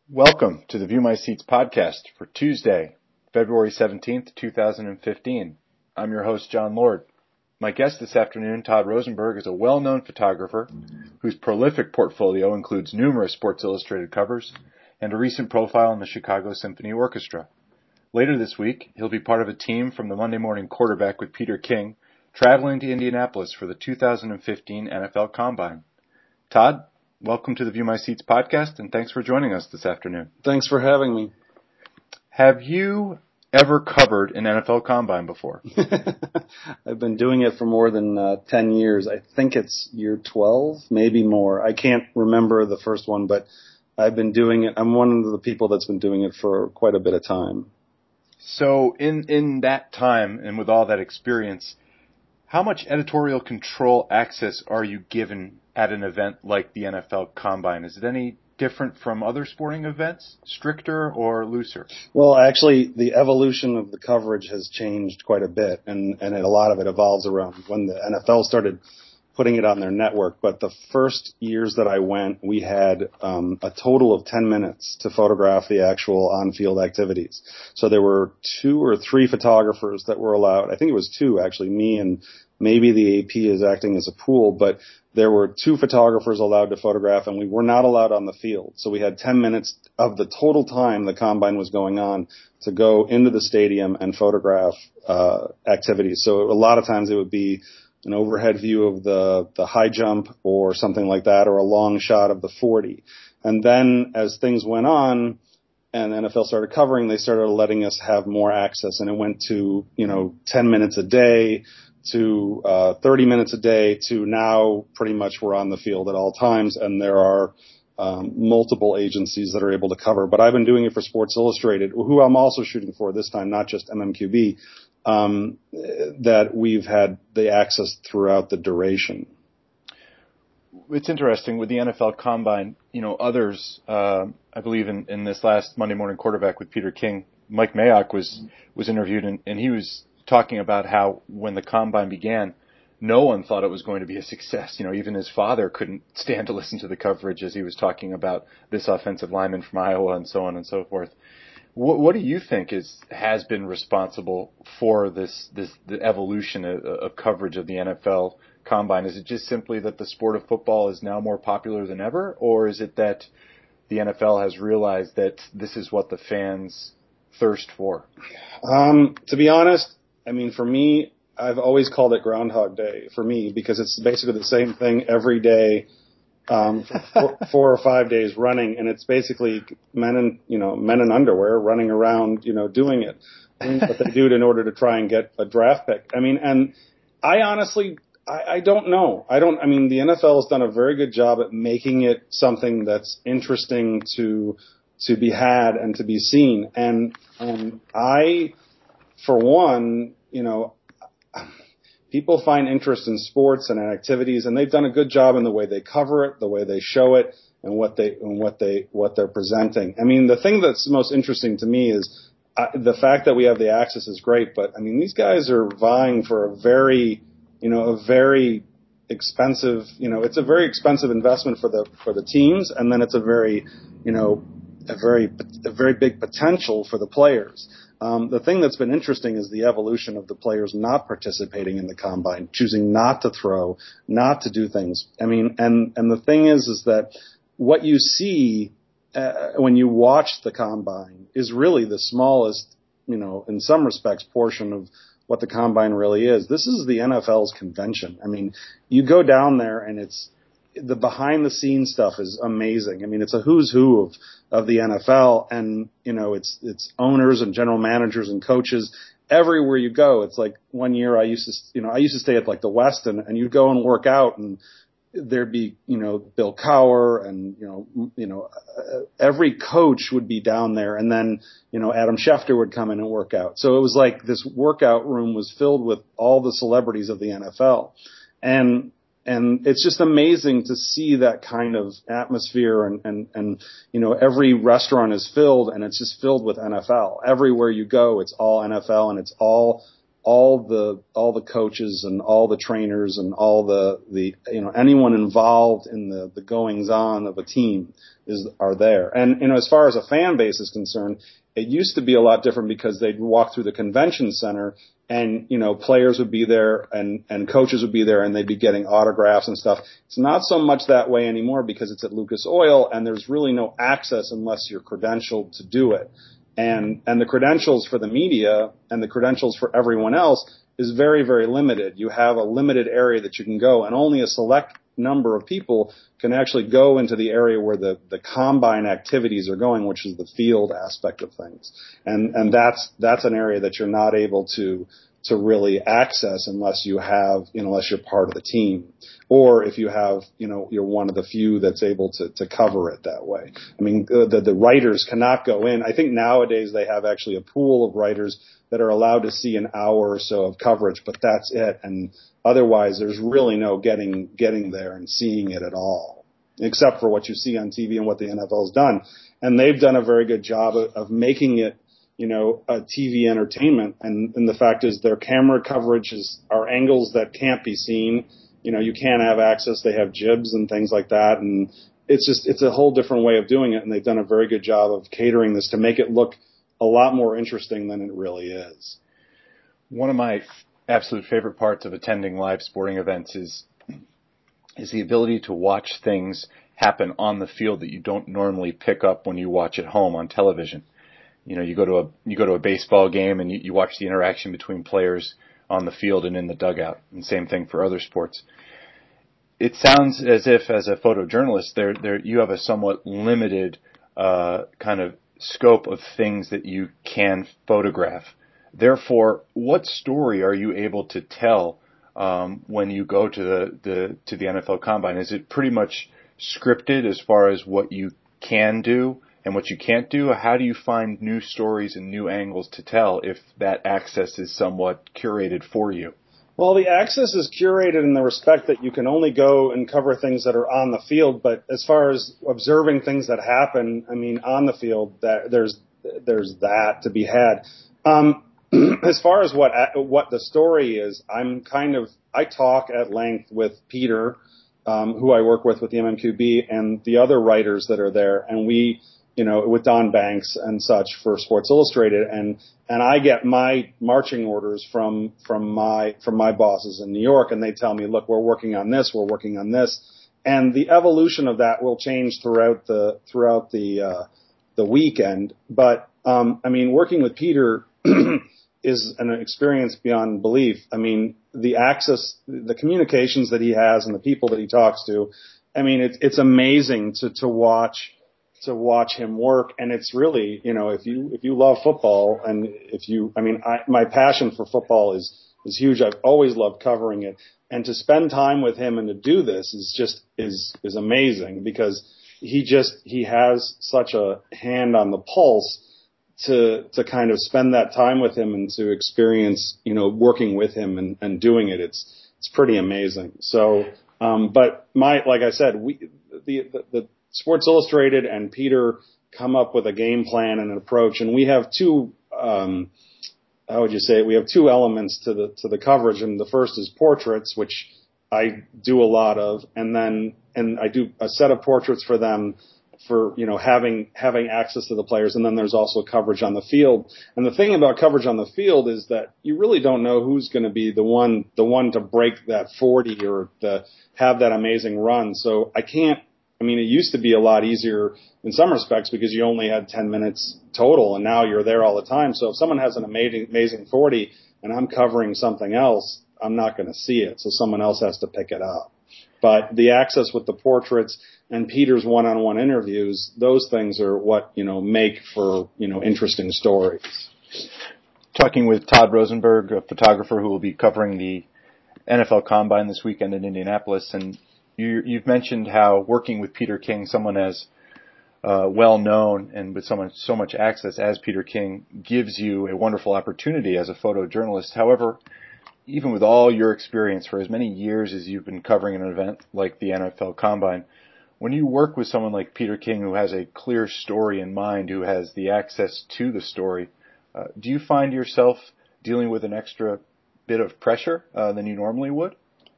Welcome to the View My Seats podcast for Tuesday, February 17th, 2015. I'm your host, John Lord. My guest this afternoon, Todd Rosenberg, is a well-known photographer whose prolific portfolio includes numerous Sports Illustrated covers and a recent profile in the Chicago Symphony Orchestra. Later this week, he'll be part of a team from the Monday Morning Quarterback with Peter King, traveling to Indianapolis for the 2015 NFL Combine. Todd, welcome to the View My Seats podcast, and thanks for joining us this afternoon. Thanks for having me. Have you ever covered an NFL Combine before? I've been doing it for more than 10 years. I think it's year 12, maybe more. I can't remember the first one, but I've been doing it. I'm one of the people that's been doing it for quite a bit of time. So in that time and with all that experience, how much editorial control access are you given at an event like the NFL Combine? Is it any different from other sporting events, stricter or looser? Well, actually, the evolution of the coverage has changed quite a bit, and a lot of it evolves around when the NFL started putting it on their network. But the first years that I went, we had a total of 10 minutes to photograph the actual on-field activities. So there were 2 or 3 photographers that were allowed. I think it was 2, actually, me and maybe the AP is acting as a pool, but there were 2 photographers allowed to photograph, and we were not allowed on the field. So we had 10 minutes of the total time the Combine was going on to go into the stadium and photograph activities. So a lot of times it would be an overhead view of the high jump or something like that, or a long shot of the 40. And then as things went on and the NFL started covering, they started letting us have more access, and it went to, 10 minutes a day to 30 minutes a day to now pretty much we're on the field at all times, and there are multiple agencies that are able to cover. But I've been doing it for Sports Illustrated, who I'm also shooting for this time, not just MMQB, that we've had the access throughout the duration. It's interesting with the NFL Combine, others, I believe in this last Monday Morning Quarterback with Peter King, Mike Mayock was interviewed, and he was talking about how when the Combine began, no one thought it was going to be a success. Even his father couldn't stand to listen to the coverage as he was talking about this offensive lineman from Iowa and so on and so forth. What do you think has been responsible for the evolution of coverage of the NFL Combine? Is it just simply that the sport of football is now more popular than ever, or is it that the NFL has realized that this is what the fans thirst for? To be honest, for me, I've always called it Groundhog Day for me, because it's basically the same thing every day, for 4 or 5 days running, and it's basically men in underwear running around, doing it, what they do in order to try and get a draft pick. And I honestly, I don't know. The NFL has done a very good job at making it something that's interesting to be had and to be seen. And I, for one, people find interest in sports and activities, and they've done a good job in the way they cover it, the way they show it, and what they're presenting. The thing that's most interesting to me is the fact that we have the access is great, but these guys are vying for a very expensive, it's a very expensive investment for the teams, and then it's a very big potential for the players. The thing that's been interesting is the evolution of the players not participating in the Combine, choosing not to throw, not to do things. And the thing is that what you see when you watch the Combine is really the smallest, in some respects, portion of what the Combine really is. This is the NFL's convention. You go down there and it's the behind the scenes stuff is amazing. It's a who's who of the NFL, and it's owners and general managers and coaches everywhere you go. It's like one year I used to stay at like the Westin, and you'd go and work out, and there'd be Bill Cowher and every coach would be down there, and then Adam Schefter would come in and work out. So it was like this workout room was filled with all the celebrities of the NFL, and it's just amazing to see that kind of atmosphere, and every restaurant is filled, and it's just filled with NFL. Everywhere you go, it's all NFL, and it's all all the coaches and all the trainers and all the anyone involved in the goings on of a team are there. And as far as a fan base is concerned, it used to be a lot different because they'd walk through the convention center and players would be there and coaches would be there and they'd be getting autographs and stuff. It's not so much that way anymore because it's at Lucas Oil and there's really no access unless you're credentialed to do it. And the credentials for the media and the credentials for everyone else is very, very limited. You have a limited area that you can go, and only a select number of people can actually go into the area where the combine activities are going, which is the field aspect of things. And that's an area that you're not able to really access unless you're part of the team, or if you have, you're one of the few that's able to cover it that way. I mean, the writers cannot go in. I think nowadays they have actually a pool of writers that are allowed to see an hour or so of coverage, but that's it. And otherwise, there's really no getting there and seeing it at all, except for what you see on TV and what the NFL has done. And they've done a very good job of making it, a TV entertainment. And the fact is their camera coverage are angles that can't be seen. You can't have access. They have jibs and things like that. And it's a whole different way of doing it. And they've done a very good job of catering this to make it look a lot more interesting than it really is. One of my absolute favorite parts of attending live sporting events is the ability to watch things happen on the field that you don't normally pick up when you watch at home on television. You go to a baseball game and you watch the interaction between players on the field and in the dugout, and same thing for other sports. It sounds as if, as a photojournalist, you have a somewhat limited kind of scope of things that you can photograph. Therefore, what story are you able to tell when you go to the NFL Combine? Is it pretty much scripted as far as what you can do and what you can't do? How do you find new stories and new angles to tell if that access is somewhat curated for you? Well, the access is curated in the respect that you can only go and cover things that are on the field. But as far as observing things that happen, I mean, on the field, there's that to be had. As far as what the story is, I talk at length with Peter, who I work with the MMQB, and the other writers that are there, and we, with Don Banks and such for Sports Illustrated, and I get my marching orders from my bosses in New York, and they tell me, look, we're working on this, and the evolution of that will change throughout the weekend. But I mean, working with Peter is an experience beyond belief. I mean, the access, the communications that he has, and the people that he talks to. I mean, it's amazing to watch him work, and it's really, if you love football, and my passion for football is huge. I've always loved covering it, and to spend time with him and to do this is amazing, because he has such a hand on the pulse to kind of spend that time with him and to experience, working with him and doing it. It's pretty amazing. So, but like I said, the Sports Illustrated and Peter come up with a game plan and an approach, and we have two, how would you say it? We have two elements to the coverage, and the first is portraits, which I do a lot of, and I do a set of portraits for them for, having access to the players, and then there's also coverage on the field. And the thing about coverage on the field is that you really don't know who's going to be the one to break that 40 or to have that amazing run. So it used to be a lot easier in some respects because you only had 10 minutes total, and now you're there all the time. So if someone has an amazing 40 and I'm covering something else, I'm not going to see it. So someone else has to pick it up. But the access with the portraits and Peter's one-on-one interviews, those things are what, make for, interesting stories. Talking with Todd Rosenberg, a photographer who will be covering the NFL Combine this weekend in Indianapolis, and you've mentioned how working with Peter King, someone as well known and with so much access as Peter King, gives you a wonderful opportunity as a photojournalist. However, even with all your experience for as many years as you've been covering an event like the NFL Combine, when you work with someone like Peter King, who has a clear story in mind, who has the access to the story, do you find yourself dealing with an extra bit of pressure than you normally would?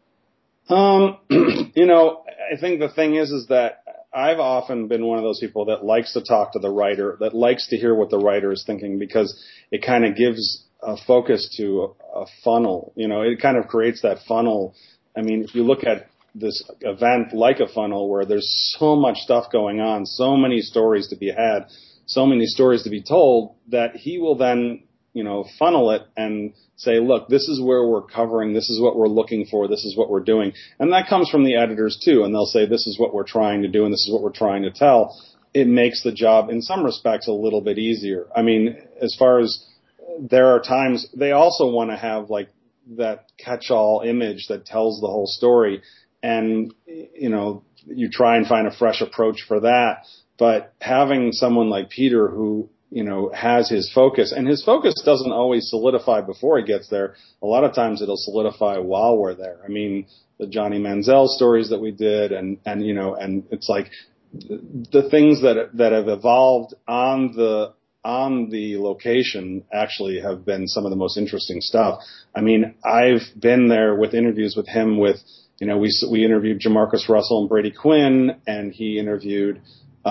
I think the thing is that I've often been one of those people that likes to talk to the writer, that likes to hear what the writer is thinking, because it kind of gives a focus to a funnel. It kind of creates that funnel. I mean, if you look at this event like a funnel where there's so much stuff going on, so many stories to be had, so many stories to be told, that he will then, funnel it and say, look, this is where we're covering, this is what we're looking for, this is what we're doing. And that comes from the editors too, and they'll say, this is what we're trying to do and this is what we're trying to tell. It makes the job, in some respects, a little bit easier. I mean, as far as there are times, they also want to have like that catch-all image that tells the whole story. And, you try and find a fresh approach for that. But having someone like Peter who, has his focus, and his focus doesn't always solidify before he gets there. A lot of times it'll solidify while we're there. I mean, the Johnny Manziel stories that we did, and it's like the things that have evolved on the location actually have been some of the most interesting stuff. I mean, I've been there with interviews with him with, we interviewed Jamarcus Russell and Brady Quinn, and he interviewed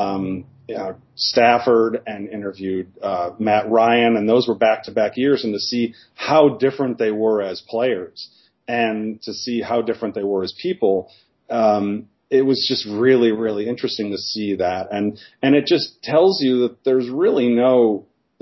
Stafford and interviewed Matt Ryan, and those were back-to-back years, and to see how different they were as players and to see how different they were as people, it was just really, really interesting to see that. And it just tells you that there's really to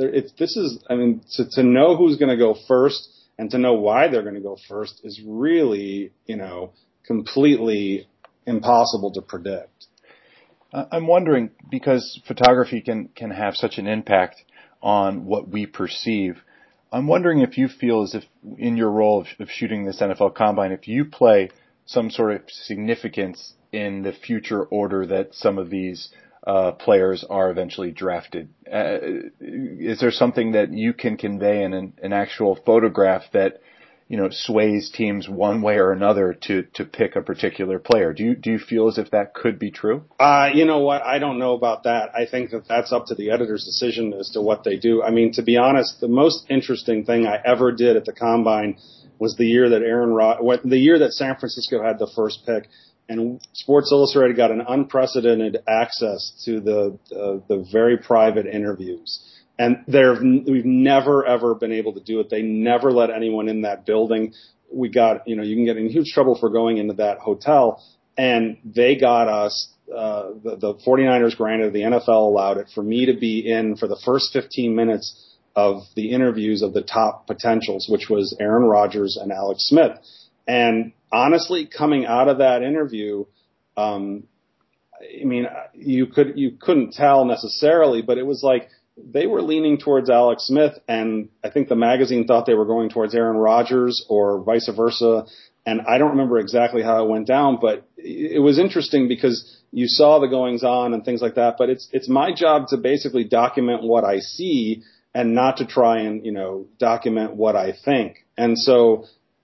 know who's going to go first and to know why they're going to go first is really, completely impossible to predict. I'm wondering, because photography can have such an impact on what we perceive, I'm wondering if you feel as if in your role of shooting this NFL Combine, if you play some sort of significance in the future order that some of these players are eventually drafted. Is there something that you can convey in an actual photograph that sways teams one way or another to pick a particular player? Do you feel as if that could be true? You know what? I don't know about that. I think that's up to the editor's decision as to what they do. I mean, to be honest, the most interesting thing I ever did at the Combine was the year that San Francisco had the first pick, and Sports Illustrated got an unprecedented access to the very private interviews. And we've never, ever been able to do it. They never let anyone in that building. We got, you can get in huge trouble for going into that hotel. And they got us, the 49ers granted, the NFL allowed it for me to be in for the first 15 minutes of the interviews of the top potentials, which was Aaron Rodgers and Alex Smith. And honestly, coming out of that interview, I mean, you couldn't tell necessarily, but it was like, they were leaning towards Alex Smith, and I think the magazine thought they were going towards Aaron Rodgers or vice versa. And I don't remember exactly how it went down, but it was interesting because you saw the goings on and things like that. But it's my job to basically document what I see and not to try and, document what I think. And so,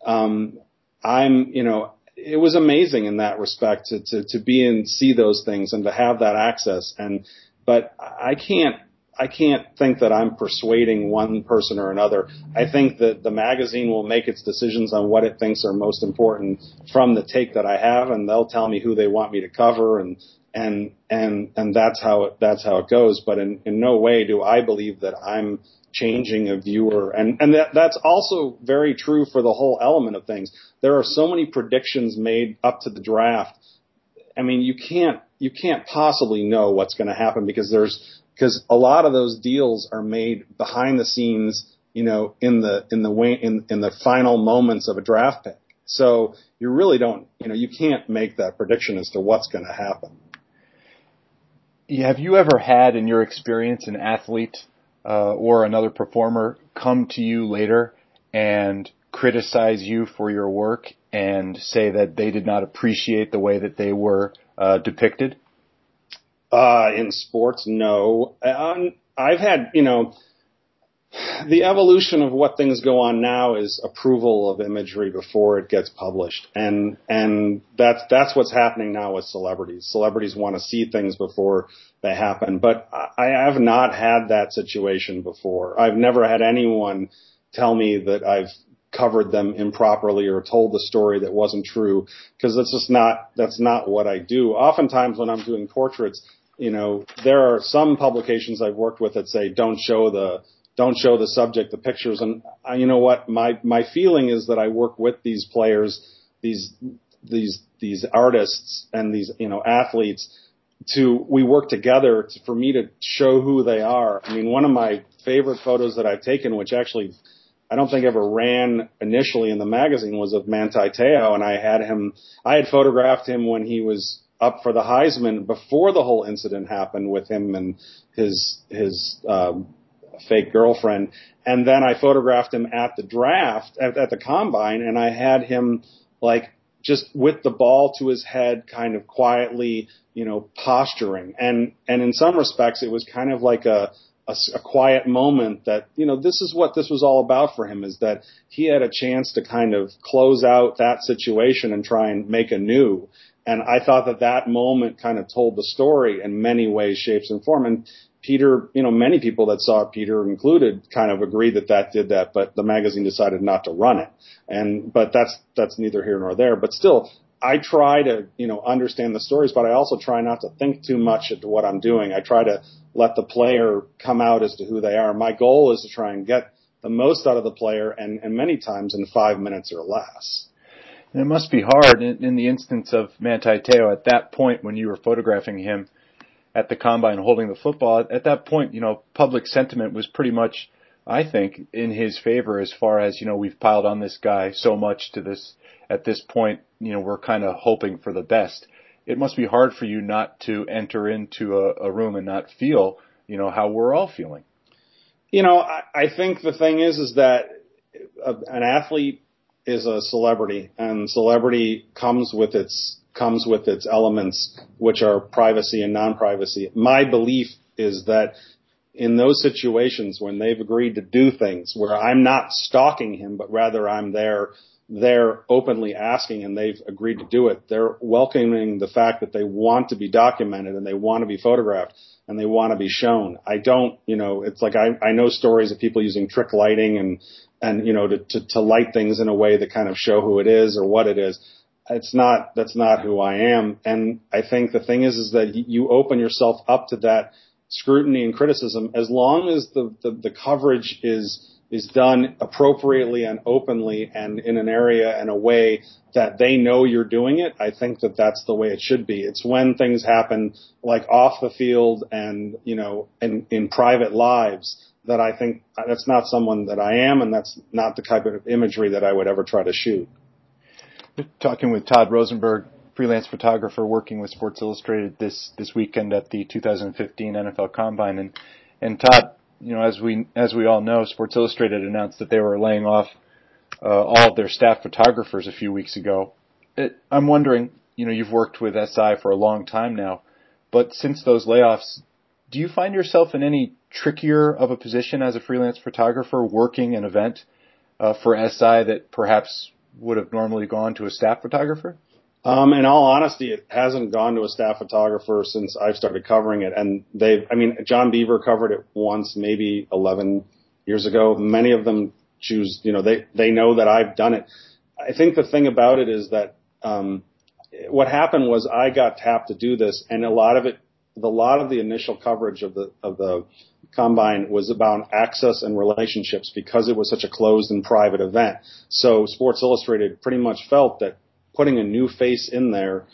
it was amazing in that respect to be and see those things and to have that access. But I can't think that I'm persuading one person or another. I think that the magazine will make its decisions on what it thinks are most important from the take that I have, and they'll tell me who they want me to cover, and that's how it goes. But in no way do I believe that I'm changing a viewer, and that's also very true for the whole element of things. There are so many predictions made up to the draft. I mean, you can't possibly know what's going to happen because a lot of those deals are made behind the scenes, in the final moments of a draft pick. So you really don't, you can't make that prediction as to what's going to happen. Have you ever had, in your experience, an athlete or another performer come to you later and criticize you for your work and say that they did not appreciate the way that they were depicted? In sports, no. I've had, the evolution of what things go on now is approval of imagery before it gets published. And that's what's happening now with celebrities. Celebrities want to see things before they happen. But I have not had that situation before. I've never had anyone tell me that I've covered them improperly or told the story that wasn't true, because that's not what I do. Oftentimes when I'm doing portraits, there are some publications I've worked with that say don't show the subject, the pictures, and you know what, my feeling is that I work with these players, these artists and these athletes, we work together for me to show who they are. I mean, one of my favorite photos that I've taken, which actually I don't think ever ran initially in the magazine, was of Manti Te'o, and I had photographed him when he was up for the Heisman before the whole incident happened with him and his fake girlfriend. And then I photographed him at the draft, at the combine, and I had him just with the ball to his head, kind of quietly, posturing. And in some respects, it was kind of like a quiet moment that, this is what this was all about for him, is that he had a chance to kind of close out that situation and try and make anew. And I thought that moment kind of told the story in many ways, shapes, and form. And Peter, many people that saw it, Peter included, kind of agreed that did that, but the magazine decided not to run it. But that's neither here nor there. But still, I try to, understand the stories, but I also try not to think too much into what I'm doing. I try to let the player come out as to who they are. My goal is to try and get the most out of the player, and many times in 5 minutes or less. And it must be hard in the instance of Manti Te'o at that point when you were photographing him at the combine holding the football. At that point, public sentiment was pretty much, I think, in his favor as far as, we've piled on this guy so much to this. At this point, we're kind of hoping for the best. It must be hard for you not to enter into a room and not feel, how we're all feeling. I think the thing is that an athlete is a celebrity, and celebrity comes with its elements, which are privacy and non-privacy. My belief is that in those situations when they've agreed to do things where I'm not stalking him, but rather I'm there openly asking, and they've agreed to do it, they're welcoming the fact that they want to be documented and they want to be photographed and they want to be shown. I don't, it's like I know stories of people using trick lighting and to light things in a way that kind of show who it is or what it is. That's not who I am. And I think the thing is that you open yourself up to that scrutiny and criticism as long as the coverage is done appropriately and openly and in an area and a way that they know you're doing it. I think that's the way it should be. It's when things happen like off the field and, in private lives that I think that's not someone that I am, and that's not the type of imagery that I would ever try to shoot. We're talking with Todd Rosenberg, freelance photographer working with Sports Illustrated this weekend at the 2015 NFL Combine. And Todd, as we all know, Sports Illustrated announced that they were laying off all of their staff photographers a few weeks ago. I'm wondering, you've worked with SI for a long time now, but since those layoffs, do you find yourself in any trickier of a position as a freelance photographer working an event for SI that perhaps would have normally gone to a staff photographer? In all honesty, it hasn't gone to a staff photographer since I've started covering it. And John Beaver covered it once, maybe 11 years ago. Many of them choose, they know that I've done it. I think the thing about it is that, what happened was I got tapped to do this, and a lot of the initial coverage of the Combine was about access and relationships because it was such a closed and private event. So Sports Illustrated pretty much felt that putting a new face in there,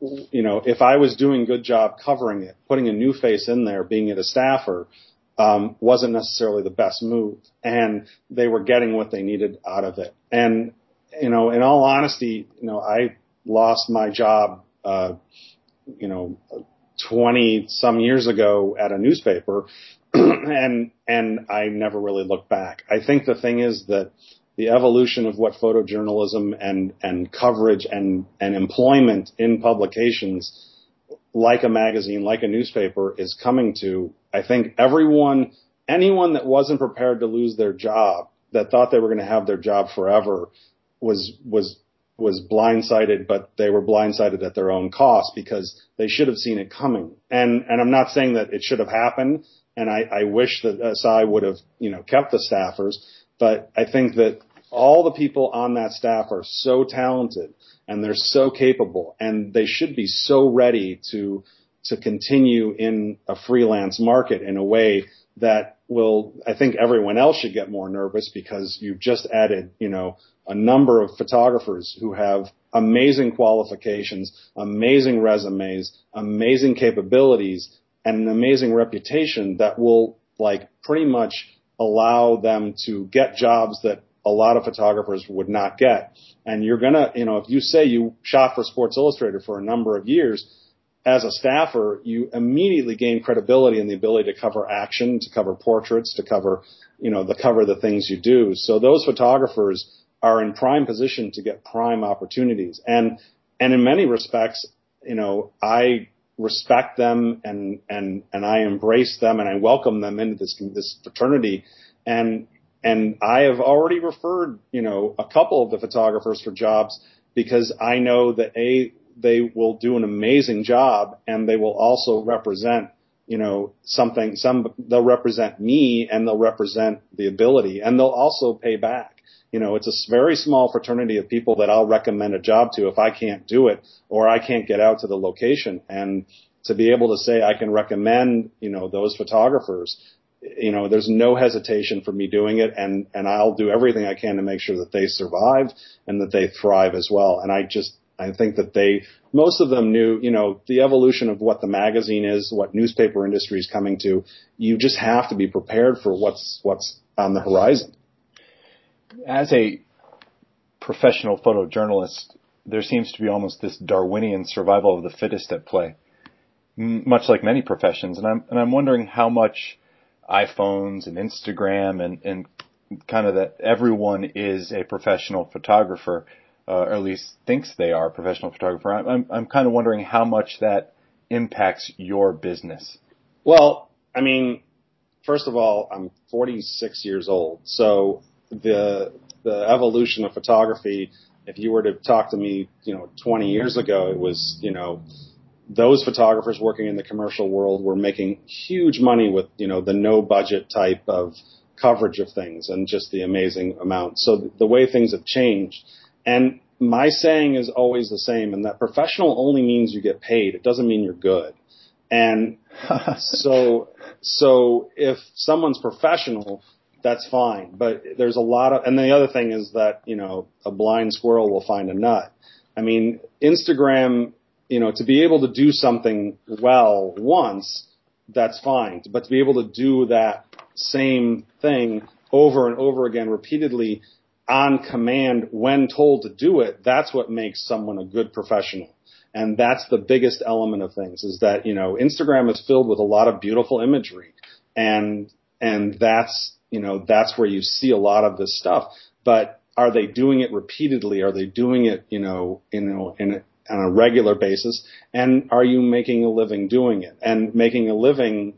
if I was doing a good job covering it, putting a new face in there, being it a staffer, wasn't necessarily the best move. And they were getting what they needed out of it. And, in all honesty, I lost my job, 20 some years ago at a newspaper, and I never really looked back. I think the thing is that the evolution of what photojournalism and coverage and employment in publications like a magazine, like a newspaper is coming to, I think anyone that wasn't prepared to lose their job, that thought they were going to have their job forever, was blindsided, but they were blindsided at their own cost because they should have seen it coming. And I'm not saying that it should have happened, and I wish that SI would have, kept the staffers, but I think that all the people on that staff are so talented and they're so capable, and they should be so ready to continue in a freelance market in a way that will, I think everyone else should get more nervous, because you've just added, a number of photographers who have amazing qualifications, amazing resumes, amazing capabilities, and an amazing reputation that will pretty much allow them to get jobs that a lot of photographers would not get. And you're gonna, if you say you shot for Sports Illustrated for a number of years, as a staffer, you immediately gain credibility and the ability to cover action, to cover portraits, to cover, the things you do. So those photographers are in prime position to get prime opportunities. And in many respects, I respect them and I embrace them and I welcome them into this fraternity. And I have already referred, a couple of the photographers for jobs, because I know that they will do an amazing job, and they will also represent, they'll represent me, and they'll represent the ability, and they'll also pay back. It's a very small fraternity of people that I'll recommend a job to if I can't do it or I can't get out to the location. And to be able to say I can recommend, those photographers, there's no hesitation for me doing it, and I'll do everything I can to make sure that they survive and that they thrive as well. And I think that most of them knew, the evolution of what the magazine is, what newspaper industry is coming to. You just have to be prepared for what's on the horizon. As a professional photojournalist, there seems to be almost this Darwinian survival of the fittest at play, much like many professions. And I'm wondering how much iPhones and Instagram and kind of that everyone is a professional photographer, or at least thinks they are a professional photographer. I'm kind of wondering how much that impacts your business. Well, first of all, I'm 46 years old, so the evolution of photography, if you were to talk to me, 20 years ago, it was, those photographers working in the commercial world were making huge money with, the no budget type of coverage of things and just the amazing amount. So the way things have changed. And my saying is always the same, and that professional only means you get paid. It doesn't mean you're good. And so if someone's professional, that's fine. But there's a lot of, and the other thing is that, a blind squirrel will find a nut. Instagram, to be able to do something well once, that's fine. But to be able to do that same thing over and over again repeatedly on command when told to do it, that's what makes someone a good professional. And that's the biggest element of things, is that, Instagram is filled with a lot of beautiful imagery. And that's, that's where you see a lot of this stuff. But are they doing it repeatedly? Are they doing it, on a regular basis? And are you making a living doing it? And making a living,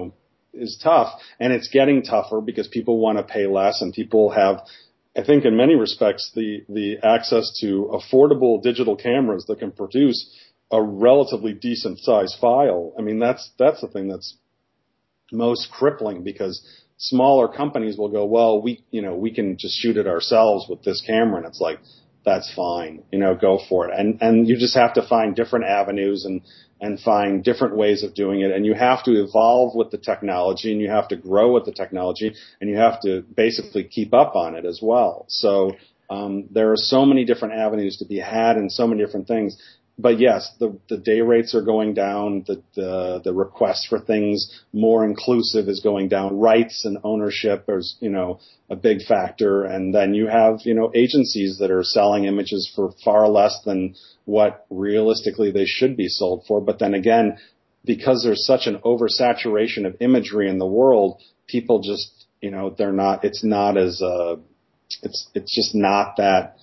is tough, and it's getting tougher because people want to pay less, and people have, I think in many respects, the access to affordable digital cameras that can produce a relatively decent size file. That's the thing that's most crippling, because smaller companies will go, well, we can just shoot it ourselves with this camera, and it's like, that's fine, go for it. And you just have to find different avenues and find different ways of doing it. And you have to evolve with the technology, and you have to grow with the technology, and you have to basically keep up on it as well. So there are so many different avenues to be had and so many different things. But yes, the day rates are going down. The request for things more inclusive is going down. Rights and ownership is, a big factor. And then you have, agencies that are selling images for far less than what realistically they should be sold for. But then again, because there's such an oversaturation of imagery in the world, people just, it's just not that,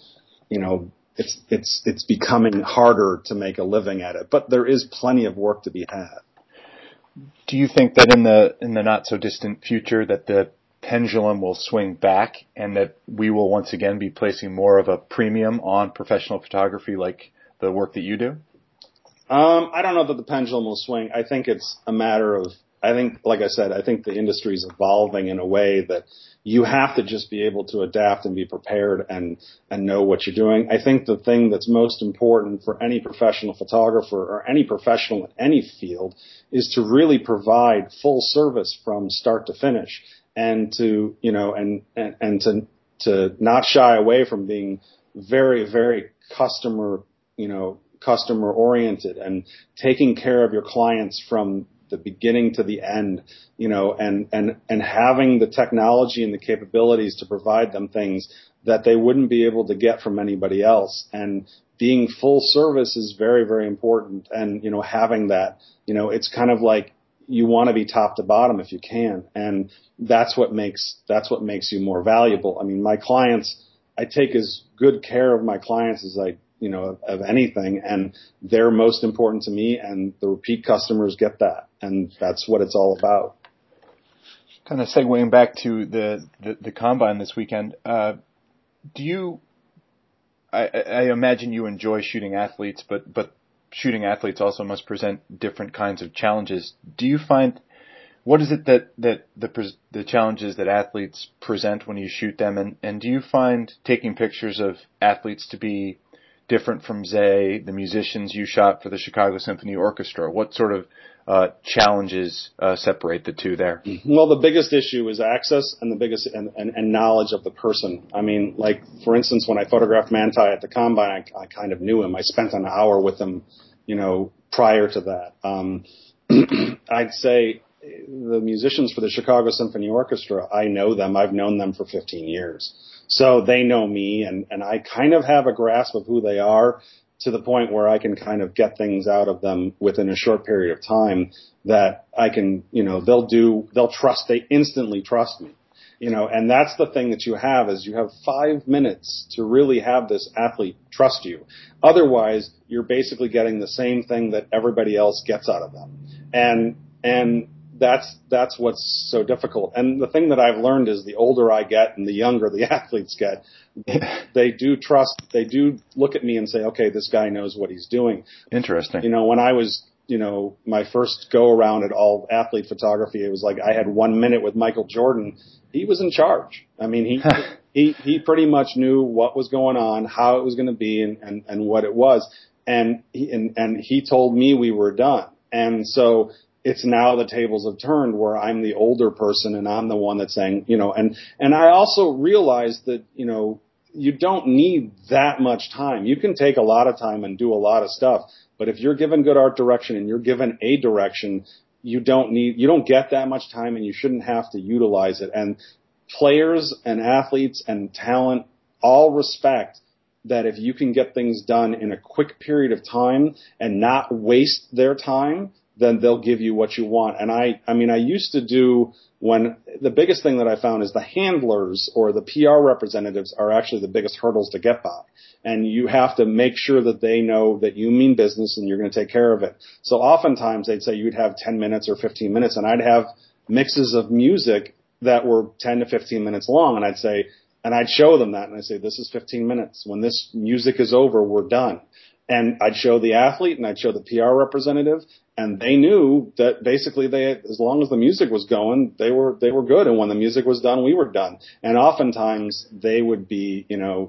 it's becoming harder to make a living at it, but there is plenty of work to be had. Do you think that in the not so distant future that the pendulum will swing back, and that we will once again be placing more of a premium on professional photography, like the work that you do? I don't know that the pendulum will swing. I think it's a matter of I think, like I said, I think the industry is evolving in a way that you have to just be able to adapt and be prepared and know what you're doing. I think the thing that's most important for any professional photographer or any professional in any field is to really provide full service from start to finish, and to, to not shy away from being very, very customer oriented and taking care of your clients from the beginning to the end, and having the technology and the capabilities to provide them things that they wouldn't be able to get from anybody else. And being full service is very, very important. And, having that, it's kind of like you want to be top to bottom if you can. And that's what makes you more valuable. I mean, my clients, I take as good care of my clients as of anything, and they're most important to me, and the repeat customers get that, and that's what it's all about. Kind of segueing back to the combine this weekend, I imagine you enjoy shooting athletes, but shooting athletes also must present different kinds of challenges. Do you find, what is it that the challenges that athletes present when you shoot them, and do you find taking pictures of athletes to be different from, say, the musicians you shot for the Chicago Symphony Orchestra? What sort of challenges separate the two there? Well, the biggest issue is access, and the biggest and knowledge of the person. I mean, like, for instance, when I photographed Manti at the combine, I kind of knew him. I spent an hour with him, prior to that. I'd say the musicians for the Chicago Symphony Orchestra, I know them. I've known them for 15 years. So they know me, and I kind of have a grasp of who they are, to the point where I can kind of get things out of them within a short period of time that I can, they instantly trust me, and that's the thing that you have, is you have 5 minutes to really have this athlete trust you. Otherwise, you're basically getting the same thing that everybody else gets out of them. And that's what's so difficult. And the thing that I've learned is the older I get and the younger the athletes get, they do look at me and say, okay, this guy knows what he's doing. Interesting. When I was, my first go around at all athlete photography, it was like I had 1 minute with Michael Jordan. He was in charge. I mean, he pretty much knew what was going on, how it was going to be, and what it was. And he told me we were done. And so it's now the tables have turned where I'm the older person and I'm the one that's saying, and I also realized that, you don't need that much time. You can take a lot of time and do a lot of stuff, but if you're given good art direction and you're given a direction, you don't get that much time, and you shouldn't have to utilize it. And players and athletes and talent all respect that if you can get things done in a quick period of time and not waste their time, then they'll give you what you want. And I used to do, when the biggest thing that I found is the handlers or the PR representatives are actually the biggest hurdles to get by. And you have to make sure that they know that you mean business and you're going to take care of it. So oftentimes they'd say you'd have 10 minutes or 15 minutes, and I'd have mixes of music that were 10 to 15 minutes long. And I'd show them that, and I'd say, this is 15 minutes. When this music is over, we're done. And I'd show the athlete and I'd show the PR representative, and they knew that basically as long as the music was going, they were good. And when the music was done, we were done. And oftentimes they would be,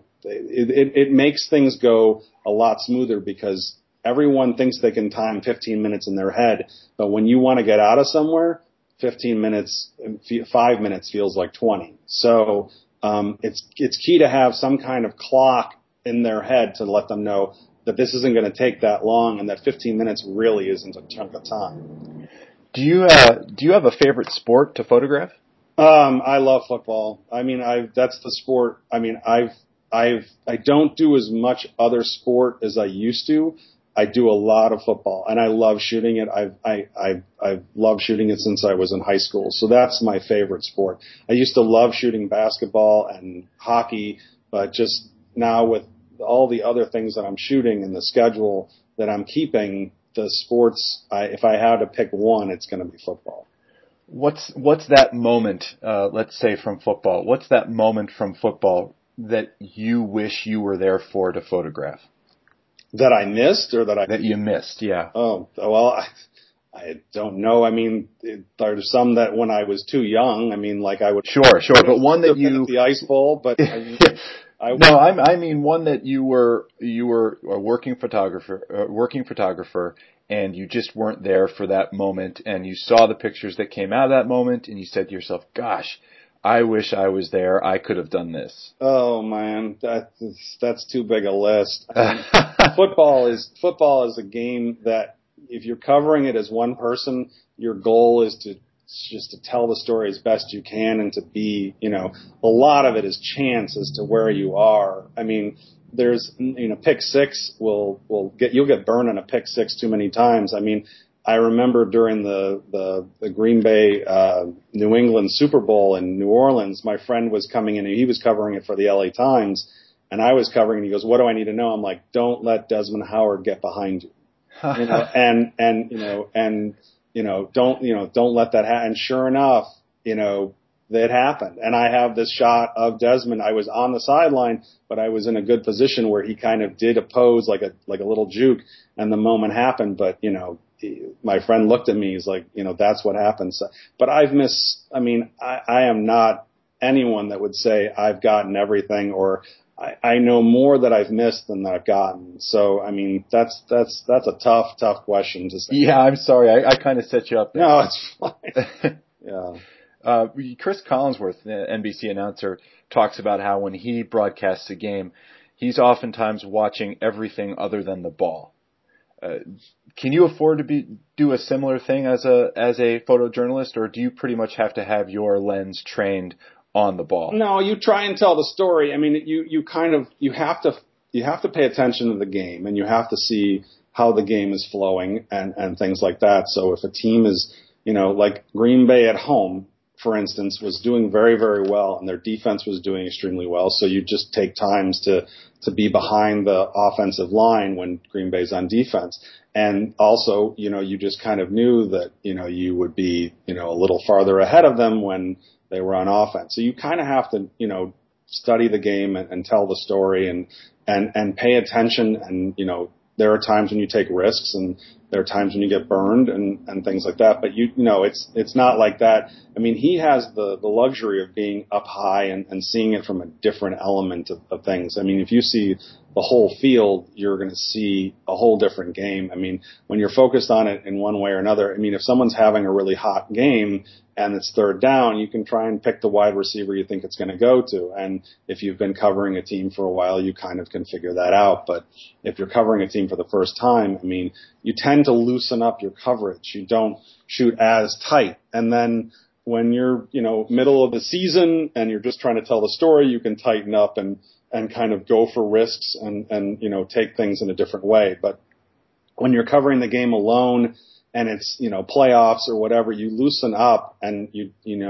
it makes things go a lot smoother, because everyone thinks they can time 15 minutes in their head. But when you want to get out of somewhere, 15 minutes, 5 minutes feels like 20. So, it's key to have some kind of clock in their head to let them know that this isn't going to take that long, and that 15 minutes really isn't a chunk of time. Do you have a favorite sport to photograph? I love football. I mean, that's the sport. I mean, I don't do as much other sport as I used to. I do a lot of football, and I love shooting it. I've loved shooting it since I was in high school. So that's my favorite sport. I used to love shooting basketball and hockey, but just now with all the other things that I'm shooting and the schedule that I'm keeping, the sports, if I had to pick one, it's going to be football. What's that moment, let's say from football, what's that moment from football that you wish you were there for to photograph? That I missed, or that you missed, yeah. Oh, well, I don't know. I mean, there's some that when I was too young, I mean, like I would sure, but one that you the ice bowl, but I mean one that you were a working photographer, and you just weren't there for that moment, and you saw the pictures that came out of that moment, and you said to yourself, "Gosh, I wish I was there. I could have done this." Oh man, that's too big a list. I mean, football is a game that if you're covering it as one person, your goal is to just to tell the story as best you can and to be, a lot of it is chance as to where you are. I mean, there's, pick six you'll get burned on a pick six too many times. I mean, I remember during the Green Bay, New England Super Bowl in New Orleans, my friend was coming in and he was covering it for the LA Times and I was covering it. He goes, "What do I need to know?" I'm like, "Don't let Desmond Howard get behind you." Don't let that happen. And sure enough, that happened. And I have this shot of Desmond. I was on the sideline, but I was in a good position where he kind of did a pose like a little juke, and the moment happened. But my friend looked at me. He's like, that's what happens. But I am not anyone that would say I've gotten everything or I know more that I've missed than that I've gotten. So, I mean, that's a tough question to say. Yeah, I'm sorry. I kind of set you up there. No, it's fine. Yeah. Chris Collinsworth, the NBC announcer, talks about how when he broadcasts a game, he's oftentimes watching everything other than the ball. Can you afford to do a similar thing as a photojournalist, or do you pretty much have to have your lens trained on the ball? No, you try and tell the story. I mean, you have to pay attention to the game and you have to see how the game is flowing and things like that. So if a team is, like Green Bay at home, for instance, was doing very, very well and their defense was doing extremely well. So you just take times to be behind the offensive line when Green Bay's on defense. And also, you just kind of knew that, you would be, a little farther ahead of them when they were on offense. So you kind of have to, study the game and tell the story and pay attention. And, there are times when you take risks and there are times when you get burned and things like that. But it's not like that. I mean, he has the luxury of being up high and seeing it from a different element of things. I mean, if you see the whole field, you're going to see a whole different game. I mean, when you're focused on it in one way or another, I mean, if someone's having a really hot game and it's third down, you can try and pick the wide receiver you think it's going to go to. And if you've been covering a team for a while, you kind of can figure that out. But if you're covering a team for the first time, I mean, you tend to loosen up your coverage. You don't shoot as tight. And then when you're, middle of the season and you're just trying to tell the story, you can tighten up and kind of go for risks and take things in a different way. But when you're covering the game alone and it's, playoffs or whatever, you loosen up and you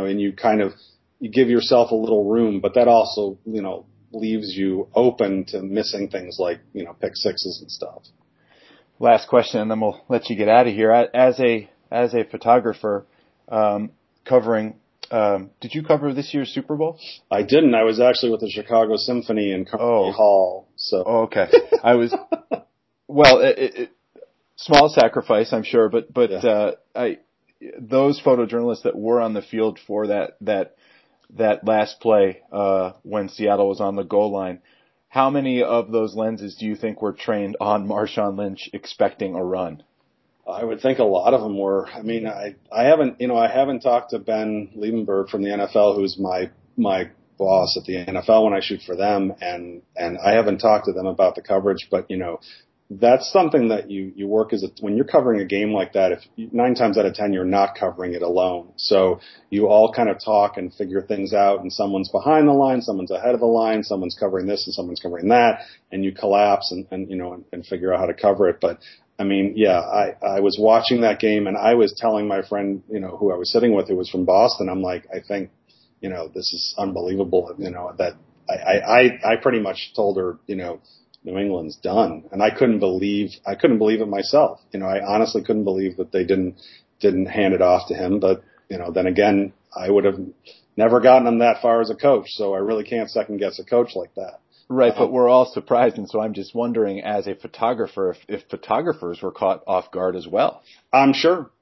give yourself a little room, but that also, leaves you open to missing things like, pick sixes and stuff. Last question, and then we'll let you get out of here. As a photographer, covering, did you cover this year's Super Bowl? I didn't. I was actually with the Chicago Symphony in Carnegie Hall. So. Oh, okay. I was, well, small sacrifice, I'm sure, but yeah. Those photojournalists that were on the field for that last play, when Seattle was on the goal line, how many of those lenses do you think were trained on Marshawn Lynch expecting a run? I would think a lot of them were. I mean, I haven't talked to Ben Liebenberg from the NFL, who's my boss at the NFL when I shoot for them, and I haven't talked to them about the coverage, but that's something that you work when you're covering a game like that. If 9 times out of 10 you're not covering it alone, so you all kind of talk and figure things out. And someone's behind the line, someone's ahead of the line, someone's covering this and someone's covering that, and you collapse and figure out how to cover it. But I mean, yeah, I was watching that game and I was telling my friend, who I was sitting with, who was from Boston, I'm like, I think, this is unbelievable. That I pretty much told her, New England's done. And I couldn't believe it myself. I honestly couldn't believe that they didn't hand it off to him. But, then again, I would have never gotten him that far as a coach. So I really can't second guess a coach like that. Right. But we're all surprised. And so I'm just wondering, as a photographer, if photographers were caught off guard as well. I'm sure.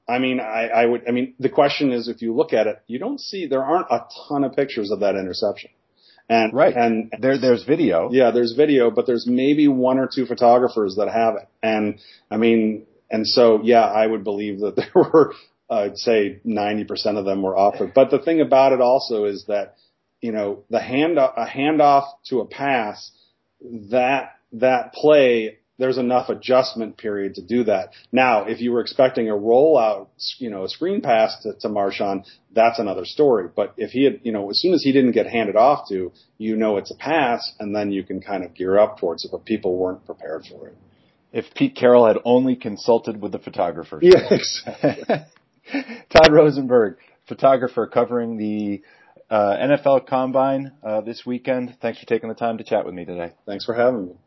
I mean, the question is, if you look at it, there aren't a ton of pictures of that interception. And, right. And there's video. Yeah, there's video, but there's maybe one or two photographers that have it. And I mean, and so, yeah, I would believe that there were, I'd say 90% of them were off it. But the thing about it also is that, a handoff to a pass, that play, there's enough adjustment period to do that. Now, if you were expecting a rollout, a screen pass to Marshawn, that's another story. But if he had, as soon as he didn't get handed off to, it's a pass, and then you can kind of gear up towards it, but people weren't prepared for it. If Pete Carroll had only consulted with the photographers. Yeah, exactly. Todd Rosenberg, photographer covering the NFL Combine this weekend. Thanks for taking the time to chat with me today. Thanks for having me.